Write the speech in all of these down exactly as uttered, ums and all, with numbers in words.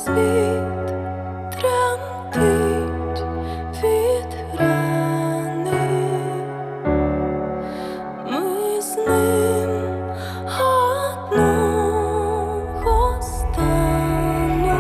світ тремтить від рани, ми з ним одного стану.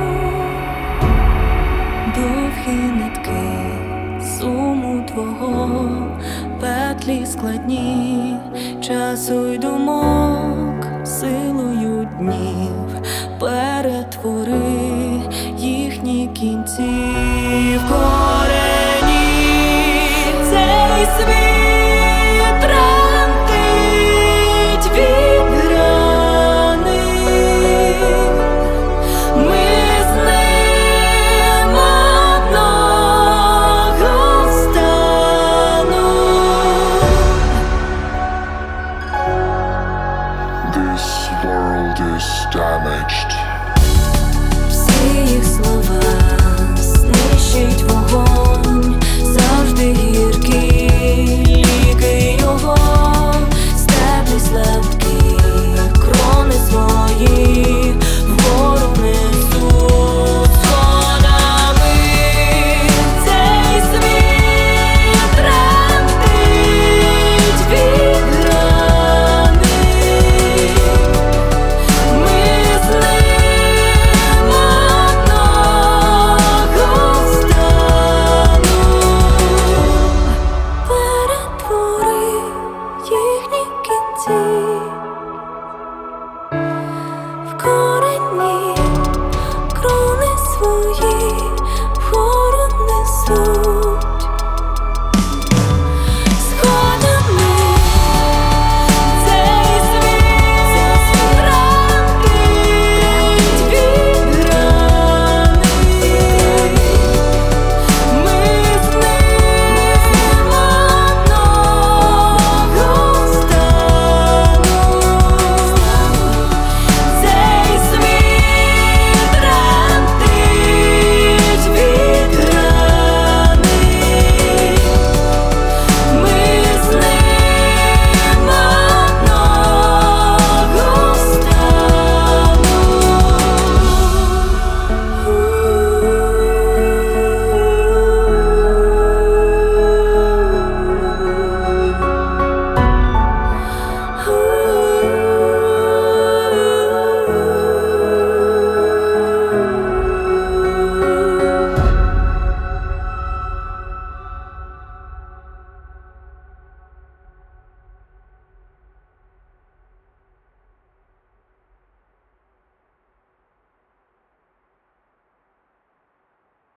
Довгі нитки суму твого, петлі складні, часу й думок, силою днів перетвори їхні кінці в корені. Цей світ тремтить від рани, ми з ним одного стану. This world is damaged. Всі їх слова знищить вогонь, завжди гіркі ліки його, стеблі слаб